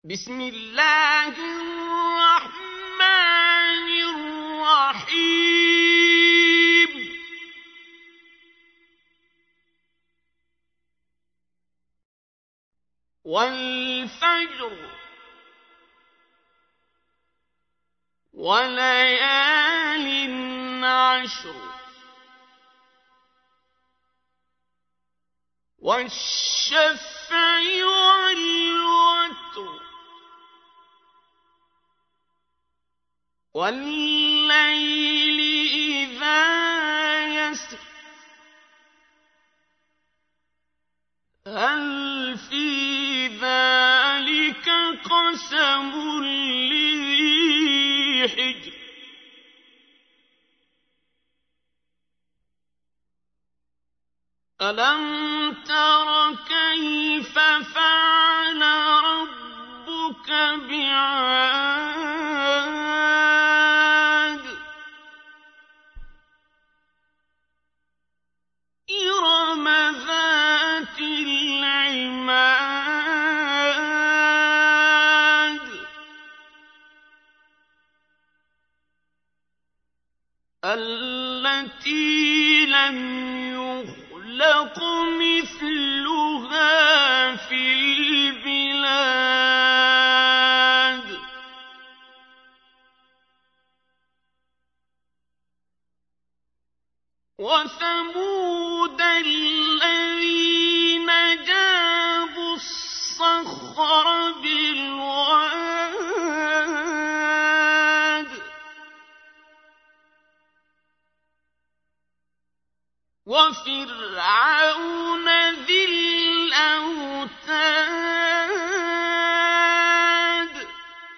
بسم الله الرحمن الرحيم والفجر وليال عشر والشفع والوتر والليل إذا يسر هل في ذلك قسم لذي حجر ألم تر كيف فعل ربك بعاد إرم ذات العماد التي لم يخلق مثلها في البلاد وثمود الذين جابوا الصخر بالواد وفرعون ذي الأوتاد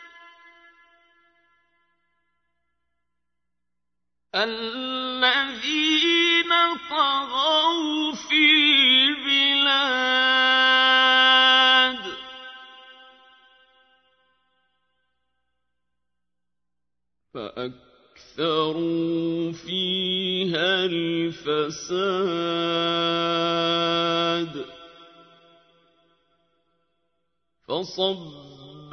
الذين طغوا في البلاد فأكثروا فيها الفساد فصب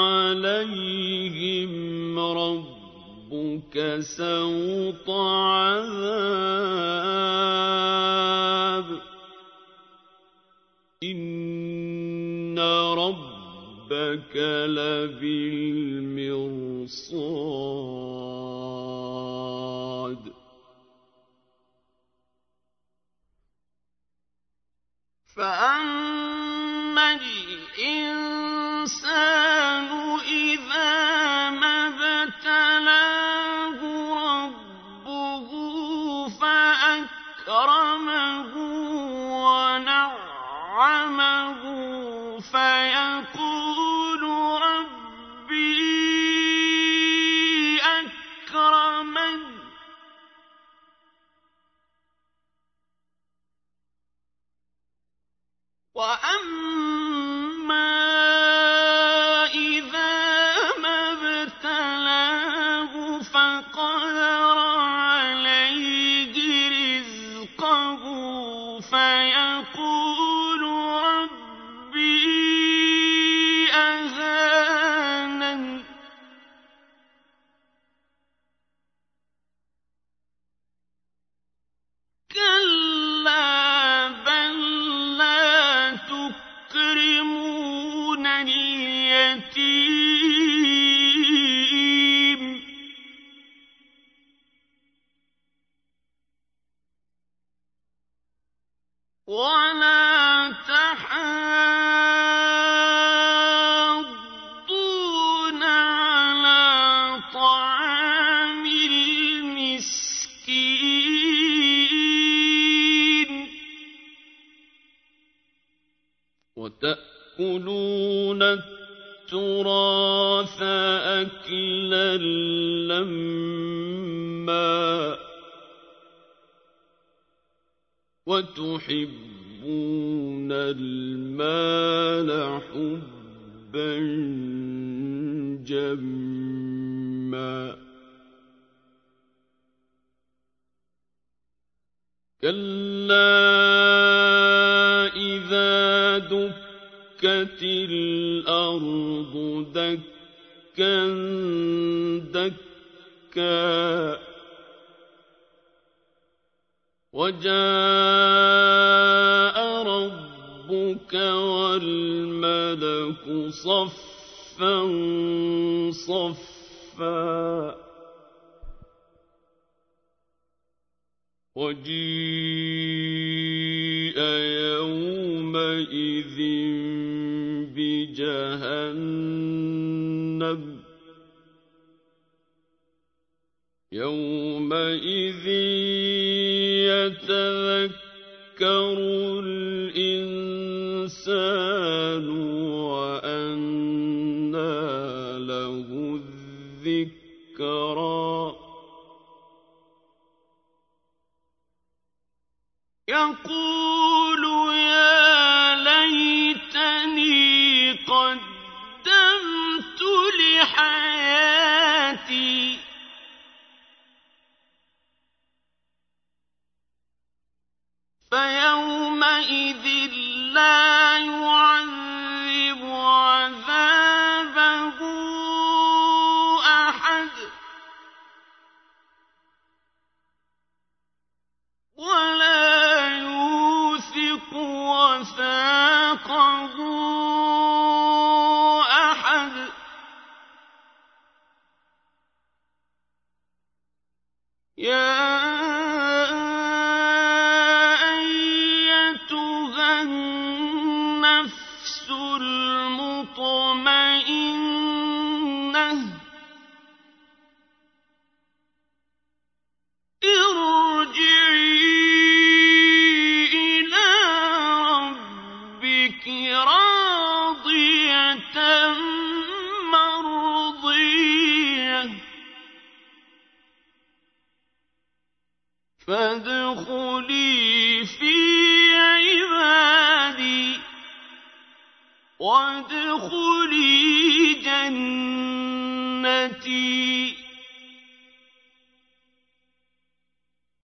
عليهم ربك سوط عذاب إن ربك لبالمرصاد فأما الإنسان إذا ما ابتلاه ربه فأكرمه ونعمه فيقول ربي أكرمن وأما إذا ما ابتلاه فقدر عليه رزقه فيقول ربي أهانن كلا بل لا تكرمون اليتيم ولا تحاضون على طعام المسكين وتأكلون التراث أكلا لما وتحبون المال حبا جما كلا إذا دكت الأرض وَالْأَرْضُ دَكًّا دَكًّا وَجَاءَ رَبُّكَ وَالْمَلَكُ صَفًّا صَفًّا وَجِيءَ يَوْمَئِذٍ بِجَهَنَّمَ يَوْمَئِذٍ يَتَذَكَّرُ الْإِنسَانُ وَأَنَّىٰ لَهُ الذِّكْرَىٰ يَقُولُ يَا لَيْتَنِي قَدَّمْتُ لِحَيَاتِي فَيَوْمَئِذٍ لَّا يُعَذِّبُ عَذَابَهُ أَحَدٌ وَلَا يُوثِقُ وَثَاقَهُ أَحَدٌ يَا أَيَّتُهَا النَّفْسُ الْمُطْمَئِنَّةُ ارْجِعِي إِلَىٰ رَبِّكِ رَاضِيَةً مَّرْضِيَّةً فَادْخُلِي فِي عِبَادِي وَادْخُلِي جَنَّتِي